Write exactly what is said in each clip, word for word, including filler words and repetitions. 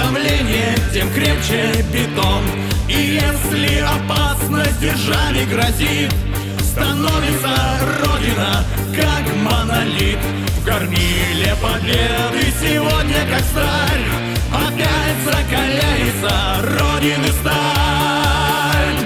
давление, тем крепче бетон. И если опасность держави грозит, становится Родина как монолит. В горниле победы сегодня как сталь опять закаляется Родины сталь.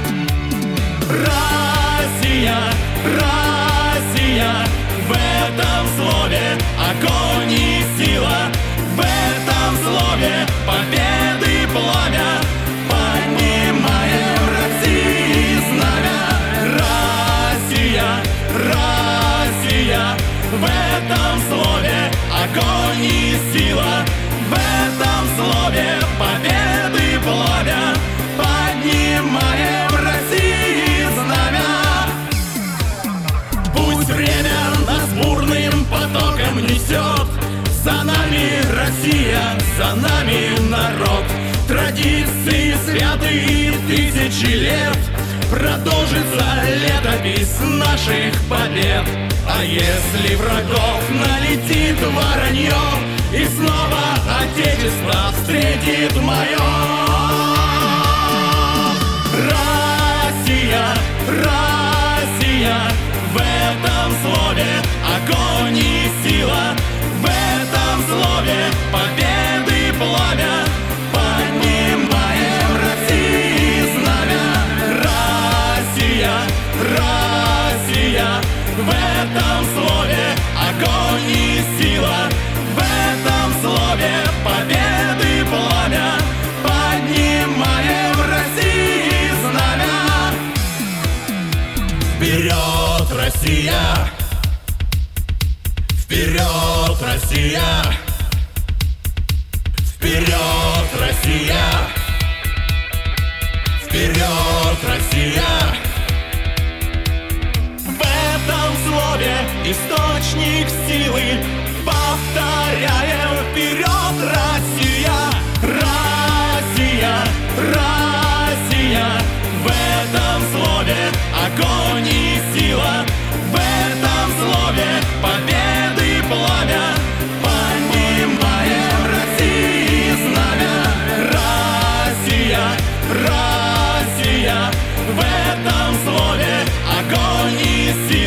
Россия, Россия, в этом слове огонь и сила, в этом слове победы пламя. Поднимаем России знамя. Россия, Россия, в этом слове огонь и сила, в этом слове победы пламя. Поднимаем России знамя. Пусть время нас бурным потоком несет, за нами Россия, за нами народ. Традиции святые тысячи лет, продолжится летопись наших побед. А если врагов налетит воронье, и снова Отечество встретит мое. Россия, Россия, в этом слове огонь и сила, в этом слове победы пламя. Поднимаем России знамя. Россия, Россия, в этом слове огонь и сила, в этом слове победы пламя. Поднимаем России знамя. Вперед, Россия! Вперед, Россия! Вперед, Россия! Вперед, Россия! В этом слове источник силы. Повторяем: вперед, Россия! Россия! Россия! В этом слове огонь и сила, в этом слове победы пламя. Поднимаем России знамя. Россия, Россия, в этом слове огонь и сила.